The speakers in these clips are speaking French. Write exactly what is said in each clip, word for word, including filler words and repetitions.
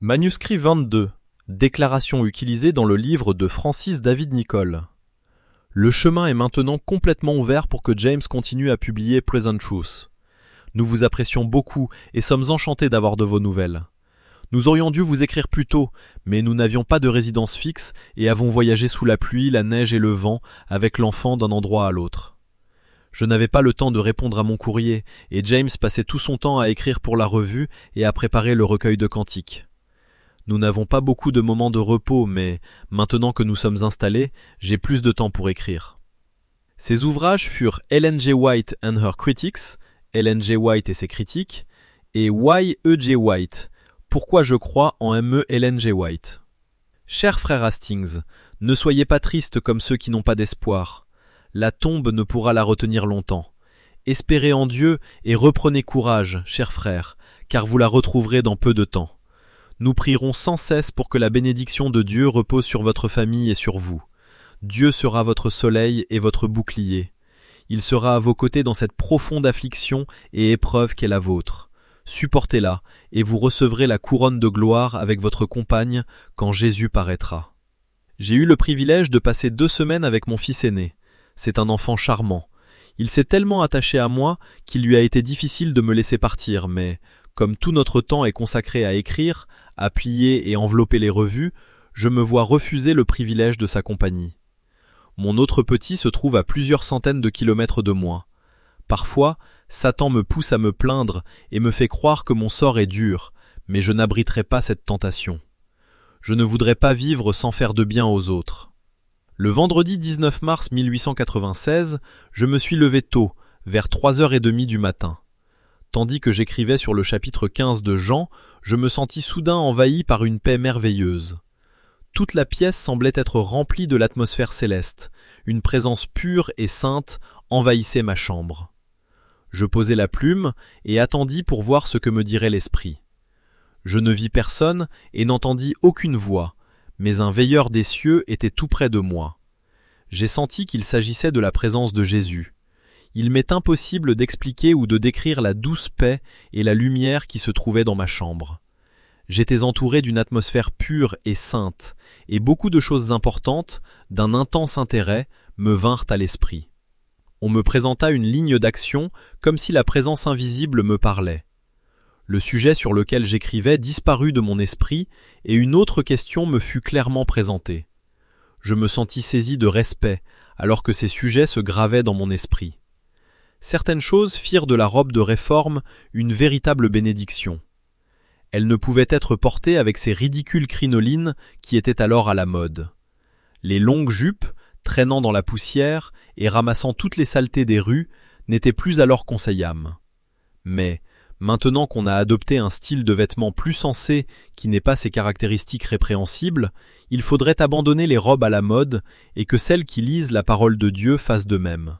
Manuscrit vingt-deux. Déclaration utilisée dans le livre de Francis David Nicole. Le chemin est maintenant complètement ouvert pour que James continue à publier Present Truth. Nous vous apprécions beaucoup et sommes enchantés d'avoir de vos nouvelles. Nous aurions dû vous écrire plus tôt, mais nous n'avions pas de résidence fixe et avons voyagé sous la pluie, la neige et le vent avec l'enfant d'un endroit à l'autre. Je n'avais pas le temps de répondre à mon courrier et James passait tout son temps à écrire pour la revue et à préparer le recueil de cantiques. Nous n'avons pas beaucoup de moments de repos, mais maintenant que nous sommes installés, j'ai plus de temps pour écrire. Ces ouvrages furent Ellen G. White and Her Critics, Ellen G. White et ses critiques, et Why E. G. White, Pourquoi je crois en M E Ellen G. White. Cher frère Hastings, ne soyez pas triste comme ceux qui n'ont pas d'espoir. La tombe ne pourra la retenir longtemps. Espérez en Dieu et reprenez courage, cher frère, car vous la retrouverez dans peu de temps. Nous prierons sans cesse pour que la bénédiction de Dieu repose sur votre famille et sur vous. Dieu sera votre soleil et votre bouclier. Il sera à vos côtés dans cette profonde affliction et épreuve qu'est la vôtre. Supportez-la, et vous recevrez la couronne de gloire avec votre compagne quand Jésus paraîtra. J'ai eu le privilège de passer deux semaines avec mon fils aîné. C'est un enfant charmant. Il s'est tellement attaché à moi qu'il lui a été difficile de me laisser partir, mais comme tout notre temps est consacré à écrire, à plier et envelopper les revues, je me vois refuser le privilège de sa compagnie. Mon autre petit se trouve à plusieurs centaines de kilomètres de moi. Parfois, Satan me pousse à me plaindre et me fait croire que mon sort est dur, mais je n'abriterai pas cette tentation. Je ne voudrais pas vivre sans faire de bien aux autres. Le vendredi dix-neuf mars mille huit cent quatre-vingt-seize, je me suis levé tôt, vers trois heures trente du matin. Tandis que j'écrivais sur le chapitre quinze de Jean, je me sentis soudain envahi par une paix merveilleuse. Toute la pièce semblait être remplie de l'atmosphère céleste. Une présence pure et sainte envahissait ma chambre. Je posai la plume et attendis pour voir ce que me dirait l'esprit. Je ne vis personne et n'entendis aucune voix, mais un veilleur des cieux était tout près de moi. J'ai senti qu'il s'agissait de la présence de Jésus. Il m'est impossible d'expliquer ou de décrire la douce paix et la lumière qui se trouvaient dans ma chambre. J'étais entouré d'une atmosphère pure et sainte, et beaucoup de choses importantes, d'un intense intérêt, me vinrent à l'esprit. On me présenta une ligne d'action comme si la présence invisible me parlait. Le sujet sur lequel j'écrivais disparut de mon esprit et une autre question me fut clairement présentée. Je me sentis saisi de respect alors que ces sujets se gravaient dans mon esprit. Certaines choses firent de la robe de réforme une véritable bénédiction. Elle ne pouvait être portée avec ces ridicules crinolines qui étaient alors à la mode. Les longues jupes, traînant dans la poussière et ramassant toutes les saletés des rues, n'étaient plus alors conseillables. Mais, maintenant qu'on a adopté un style de vêtements plus sensé qui n'est pas ses caractéristiques répréhensibles, il faudrait abandonner les robes à la mode et que celles qui lisent la parole de Dieu fassent de même.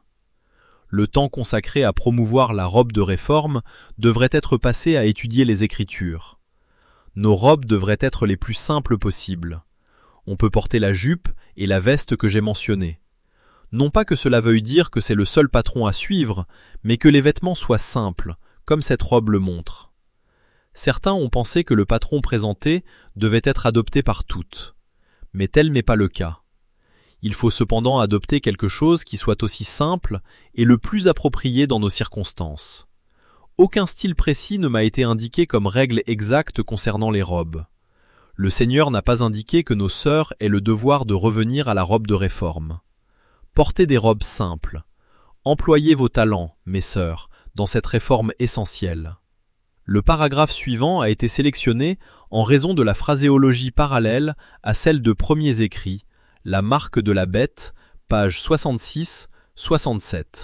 Le temps consacré à promouvoir la robe de réforme devrait être passé à étudier les Écritures. Nos robes devraient être les plus simples possibles. On peut porter la jupe et la veste que j'ai mentionnées. Non pas que cela veuille dire que c'est le seul patron à suivre, mais que les vêtements soient simples, comme cette robe le montre. Certains ont pensé que le patron présenté devait être adopté par toutes. Mais tel n'est pas le cas. Il faut cependant adopter quelque chose qui soit aussi simple et le plus approprié dans nos circonstances. Aucun style précis ne m'a été indiqué comme règle exacte concernant les robes. Le Seigneur n'a pas indiqué que nos sœurs aient le devoir de revenir à la robe de réforme. Portez des robes simples. Employez vos talents, mes sœurs, dans cette réforme essentielle. Le paragraphe suivant a été sélectionné en raison de la phraséologie parallèle à celle de Premiers Écrits, La marque de la bête, page soixante-six soixante-sept.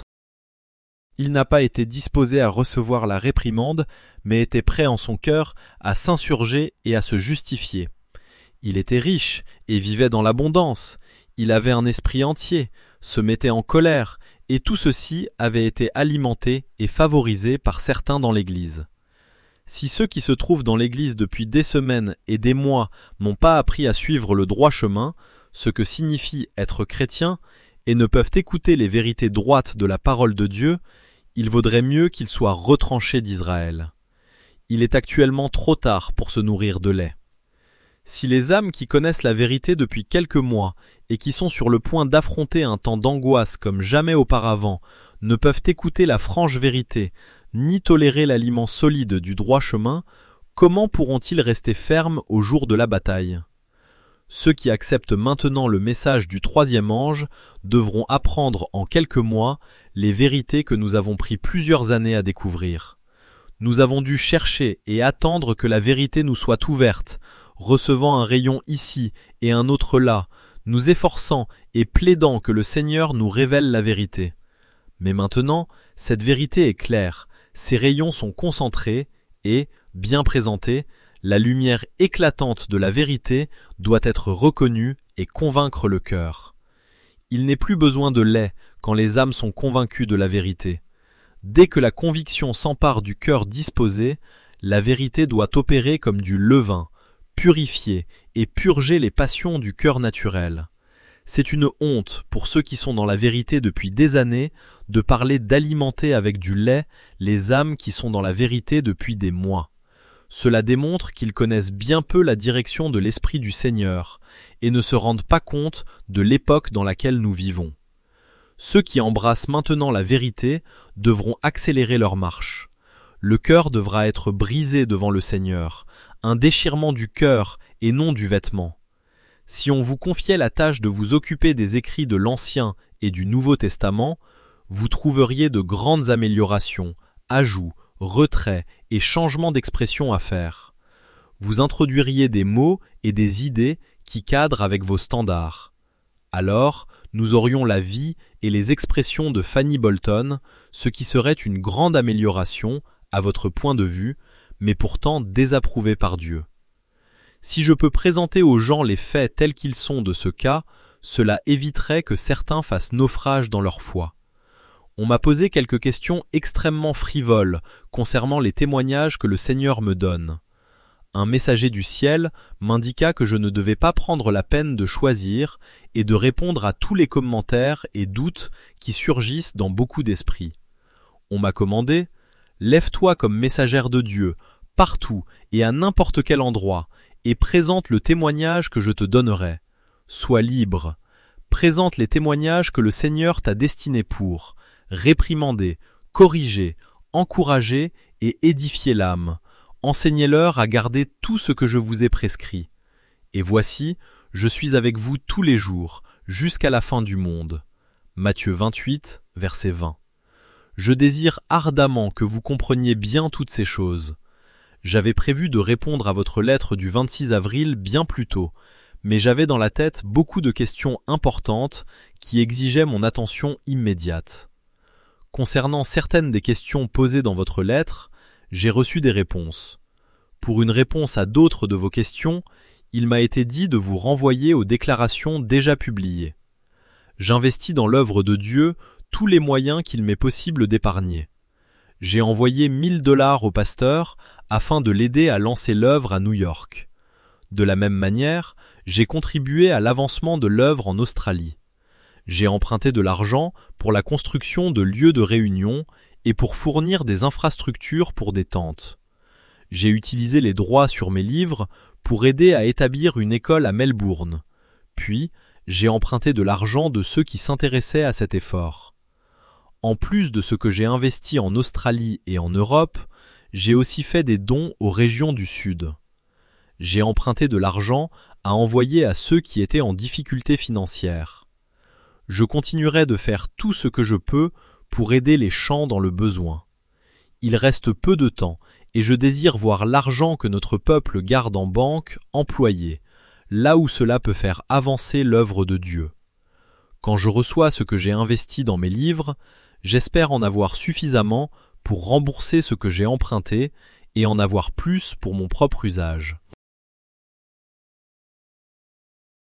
Il n'a pas été disposé à recevoir la réprimande, mais était prêt en son cœur à s'insurger et à se justifier. Il était riche et vivait dans l'abondance. Il avait un esprit entier, se mettait en colère, et tout ceci avait été alimenté et favorisé par certains dans l'Église. Si ceux qui se trouvent dans l'Église depuis des semaines et des mois n'ont pas appris à suivre le droit chemin, ce que signifie être chrétien, et ne peuvent écouter les vérités droites de la parole de Dieu, il vaudrait mieux qu'ils soient retranchés d'Israël. Il est actuellement trop tard pour se nourrir de lait. Si les âmes qui connaissent la vérité depuis quelques mois et qui sont sur le point d'affronter un temps d'angoisse comme jamais auparavant ne peuvent écouter la franche vérité, ni tolérer l'aliment solide du droit chemin, comment pourront-ils rester fermes au jour de la bataille ? Ceux qui acceptent maintenant le message du troisième ange devront apprendre en quelques mois les vérités que nous avons pris plusieurs années à découvrir. Nous avons dû chercher et attendre que la vérité nous soit ouverte, recevant un rayon ici et un autre là, nous efforçant et plaidant que le Seigneur nous révèle la vérité. Mais maintenant, cette vérité est claire, ces rayons sont concentrés et, bien présentés, la lumière éclatante de la vérité doit être reconnue et convaincre le cœur. Il n'est plus besoin de lait quand les âmes sont convaincues de la vérité. Dès que la conviction s'empare du cœur disposé, la vérité doit opérer comme du levain, purifier et purger les passions du cœur naturel. C'est une honte pour ceux qui sont dans la vérité depuis des années de parler d'alimenter avec du lait les âmes qui sont dans la vérité depuis des mois. Cela démontre qu'ils connaissent bien peu la direction de l'Esprit du Seigneur et ne se rendent pas compte de l'époque dans laquelle nous vivons. Ceux qui embrassent maintenant la vérité devront accélérer leur marche. Le cœur devra être brisé devant le Seigneur, un déchirement du cœur et non du vêtement. Si on vous confiait la tâche de vous occuper des écrits de l'Ancien et du Nouveau Testament, vous trouveriez de grandes améliorations, ajouts, retraits et changements d'expression à faire. Vous introduiriez des mots et des idées qui cadrent avec vos standards. Alors, nous aurions la vie et les expressions de Fanny Bolton, ce qui serait une grande amélioration, à votre point de vue, mais pourtant désapprouvé par Dieu. Si je peux présenter aux gens les faits tels qu'ils sont de ce cas, cela éviterait que certains fassent naufrage dans leur foi. On m'a posé quelques questions extrêmement frivoles concernant les témoignages que le Seigneur me donne. Un messager du ciel m'indiqua que je ne devais pas prendre la peine de choisir et de répondre à tous les commentaires et doutes qui surgissent dans beaucoup d'esprits. On m'a commandé « Lève-toi comme messagère de Dieu, partout et à n'importe quel endroit, et présente le témoignage que je te donnerai. Sois libre. Présente les témoignages que le Seigneur t'a destinés pour réprimander, corriger, encourager et édifier l'âme. Enseignez-leur à garder tout ce que je vous ai prescrit. Et voici, je suis avec vous tous les jours, jusqu'à la fin du monde. » Matthieu vingt-huit, verset vingt. Je désire ardemment que vous compreniez bien toutes ces choses. J'avais prévu de répondre à votre lettre du vingt-six avril bien plus tôt, mais j'avais dans la tête beaucoup de questions importantes qui exigeaient mon attention immédiate. Concernant certaines des questions posées dans votre lettre, j'ai reçu des réponses. Pour une réponse à d'autres de vos questions, il m'a été dit de vous renvoyer aux déclarations déjà publiées. J'investis dans l'œuvre de Dieu tous les moyens qu'il m'est possible d'épargner. J'ai envoyé mille dollars au pasteur afin de l'aider à lancer l'œuvre à New York. De la même manière, j'ai contribué à l'avancement de l'œuvre en Australie. J'ai emprunté de l'argent pour la construction de lieux de réunion et pour fournir des infrastructures pour des tentes. J'ai utilisé les droits sur mes livres pour aider à établir une école à Melbourne. Puis, j'ai emprunté de l'argent de ceux qui s'intéressaient à cet effort. En plus de ce que j'ai investi en Australie et en Europe, j'ai aussi fait des dons aux régions du Sud. J'ai emprunté de l'argent à envoyer à ceux qui étaient en difficulté financière. Je continuerai de faire tout ce que je peux pour aider les champs dans le besoin. Il reste peu de temps et je désire voir l'argent que notre peuple garde en banque employé, là où cela peut faire avancer l'œuvre de Dieu. Quand je reçois ce que j'ai investi dans mes livres, j'espère en avoir suffisamment pour rembourser ce que j'ai emprunté et en avoir plus pour mon propre usage.